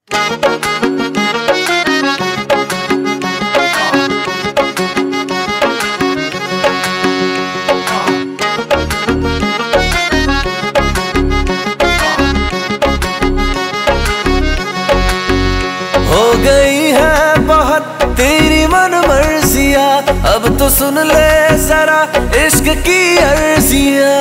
हो गई है बहुत तेरी मन मर्जियाँ, अब तो सुन ले जरा इश्क की अर्जियाँ।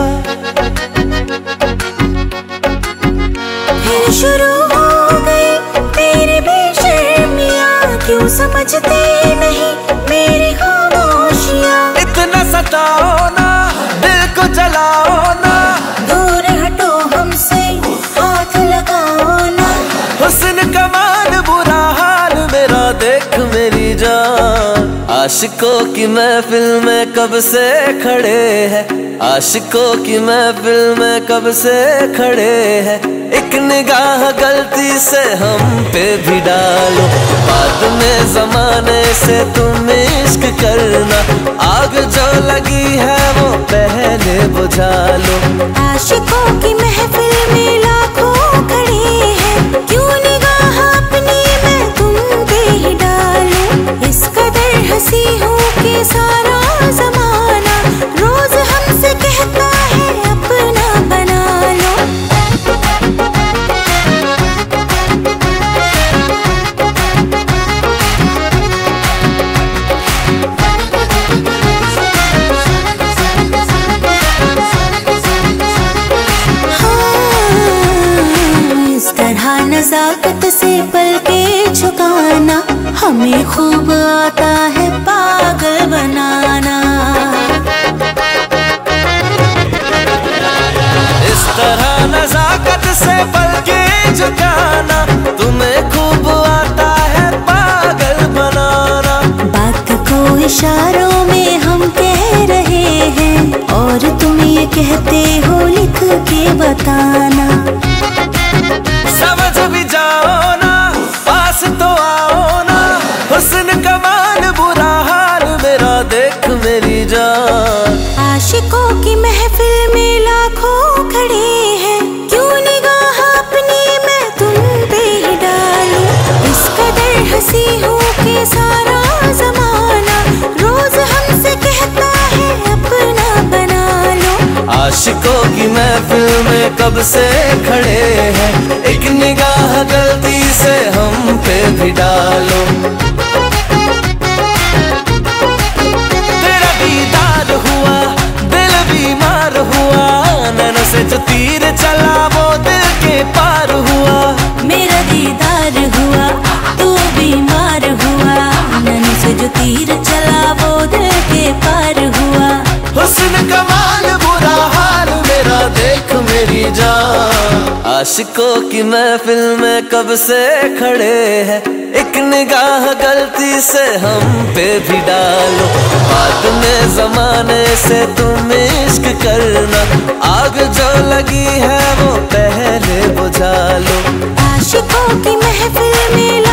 फिर शुरू हो गई तेरी बेशर्मियाँ, क्यों समझते नहीं मेरी खामोशियाँ। इतना सताओ ना, दिल को जलाओ ना, दूर हटो हमसे, हाथ लगाओ ना। हुस्न कमाल बुरा हाल मेरा देख मेरी जान। आशिकों की महफिल में कब से खड़े हैं, आशिकों की महफिल में कब से खड़े हैं। एक निगाह गलती से हम पे भी डालो, बाद में जमाने से तुम इश्क करना। आग जो लगी है वो पहले बुझा लो। आशिकों की महफिल में लाखों खड़े हैं, क्यों निगाह अपनी मैं तुम पे ही डालूं। इस कदर हंसी हूँ कि सारा जमाना रोज हमसे कहता है अपना बना लो। नज़ाकत से पलके झुकाना, हमें खूब आता है पागल बनाना। इस तरह नज़ाकत से पलके झुकाना, तुम्हें खूब आता है पागल बनाना। बात को इशारों में हम कह रहे हैं, और तुम ये कहते हो लिख के बताना। समझ भी जाओ ना, पास तो आओ ना, हुस्न कमाल बुरा हाल मेरा देख मेरी जान। आशिकों की महफिल में लाखों खड़े हैं, क्यों निगाह अपनी मैं तुम पे ही डालूं। इस कदर हंसी हूँ कि सारा जमाना रोज हमसे कहता है अपना बना लो। आशिकों की महफिल में कब से खड़े हैं, एक निगाह गलती से हम पे भी डालो। तेरा दीदार हुआ, दिल बीमार हुआ, नैनों से जो तीर चला वो दिल के पार हुआ। मेरा दीदार हुआ, तू बीमार हुआ, नैनों से जो तीर चला वो दिल के पार हुआ। हुस्न कमाल बुरा हाल मेरा देख मेरी जान। आशिकों की महफिल में कब से खड़े हैं, एक निगाह गलती से हम पे भी डालो। बाद में जमाने से तुम इश्क करना, आग जो लगी है वो पहले बुझा लो। आशिकों की महफिल में